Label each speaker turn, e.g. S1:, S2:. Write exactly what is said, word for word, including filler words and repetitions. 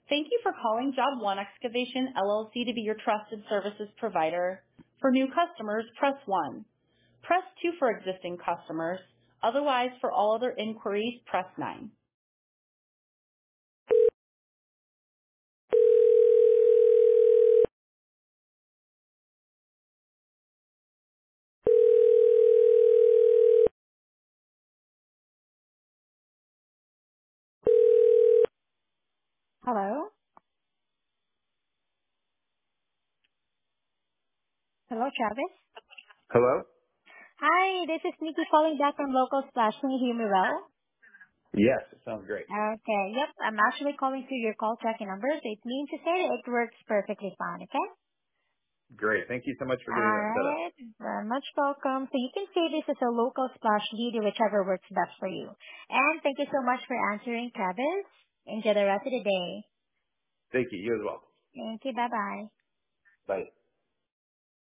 S1: Thank you for calling Job One Excavation L L C to be your trusted services provider. For new customers, press one. Press two for existing customers. Otherwise, for all other inquiries, press nine. Hello? Hello, Travis?
S2: Hello?
S1: Hi, this is Nikki calling back from Local Splash. Can you hear me well?
S2: Yes, it sounds great.
S1: Okay, yep. I'm actually calling through your call tracking number, so it means to say that it works perfectly fine, okay?
S2: Great. Thank you so much for getting that set up.
S1: Alright, very much welcome. So you can say this as a local splash lead, whichever works best for you. And thank you so much for answering, Travis. Enjoy the rest of the day.
S2: Thank you. You as well.
S1: Thank you. Bye-bye.
S2: Bye.